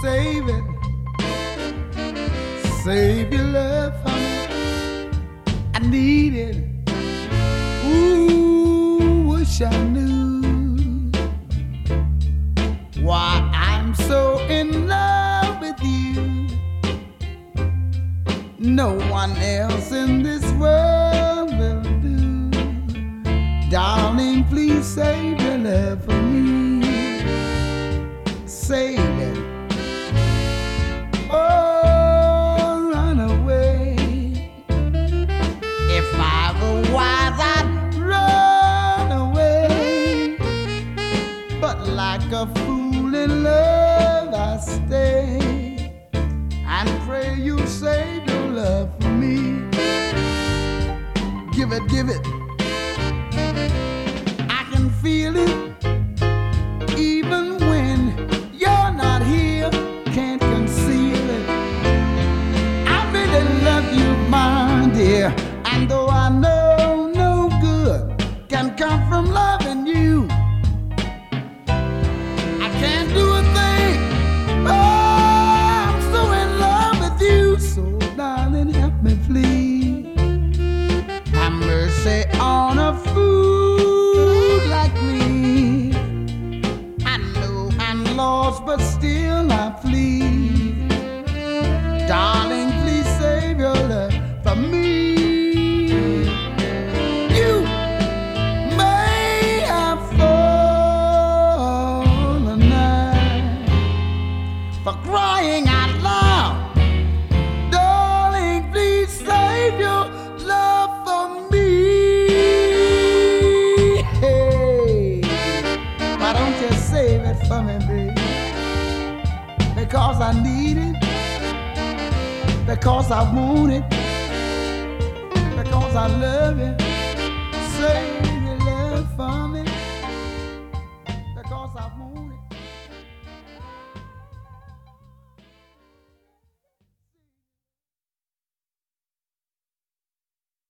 save it. Save your love for me. I need it. Ooh, wish I knew why I'm so in love with you. No one else in this world will do. Darling, please save your love for me. Save it. Oh, run away. If I were wise, I'd run away. But like a fool in love, I stay and pray you save your love for me. Give it, give it. I can feel it even when you're not here. Can't conceal it. I really love you, my dear. And though I know no good can come from loving you, I can't do a thing. Oh, I'm so in love with you. So darling, help me please. Have mercy on a fool like me. I know I'm lost, but still I plead. Darling, please save your love for me. You may have fallen night for crying out loud. Darling, please save your love for me. Hey, why don't you save it for me, baby? Because I need it, because I want it, because I love it. Save